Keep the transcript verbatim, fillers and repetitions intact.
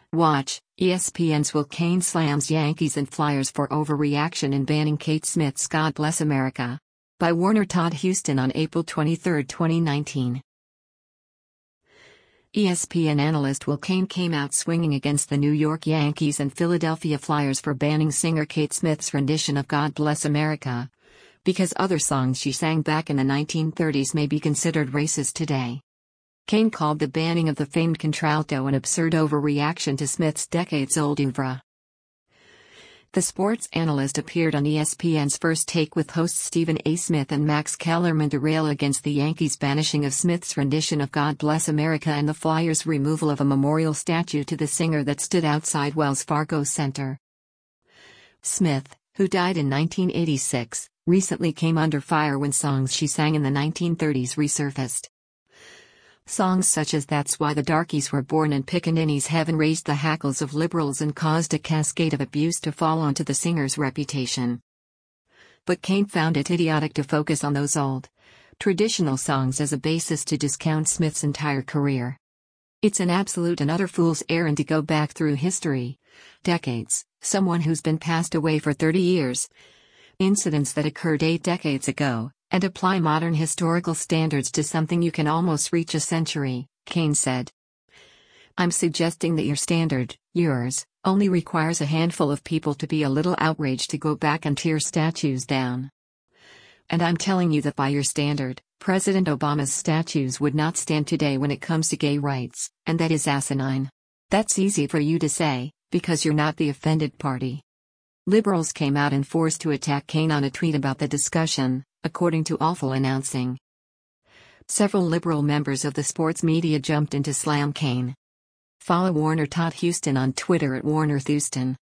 Watch, E S P N's Will Cain slams Yankees and Flyers for overreaction in banning Kate Smith's God Bless America. By Warner Todd Huston on April twenty-third, twenty nineteen. E S P N analyst Will Cain came out swinging against the New York Yankees and Philadelphia Flyers for banning singer Kate Smith's rendition of God Bless America, because other songs she sang back in the nineteen thirties may be considered racist today. Cain called the banning of the famed contralto an absurd overreaction to Smith's decades-old oeuvre. The sports analyst appeared on E S P N's First Take with hosts Stephen A. Smith and Max Kellerman to rail against the Yankees' banishing of Smith's rendition of God Bless America and the Flyers' removal of a memorial statue to the singer that stood outside Wells Fargo Center. Smith, who died in nineteen eighty-six, recently came under fire when songs she sang in the nineteen thirties resurfaced. Songs such as That's Why the Darkies Were Born and Pickaninny's Heaven raised the hackles of liberals and caused a cascade of abuse to fall onto the singer's reputation. But Cain found it idiotic to focus on those old, traditional songs as a basis to discount Smith's entire career. It's an absolute and utter fool's errand to go back through history, decades, someone who's been passed away for thirty years, incidents that occurred eight decades ago, and apply modern historical standards to something you can almost reach a century, Cain said. I'm suggesting that your standard, yours, only requires a handful of people to be a little outraged to go back and tear statues down. And I'm telling you that by your standard, President Obama's statues would not stand today when it comes to gay rights, and that is asinine. That's easy for you to say, because you're not the offended party. Liberals came out in force to attack Cain on a tweet about the discussion, according to Awful Announcing. Several liberal members of the sports media jumped in to slam Cain. Follow Warner Todd Huston on Twitter at Warner Thuston.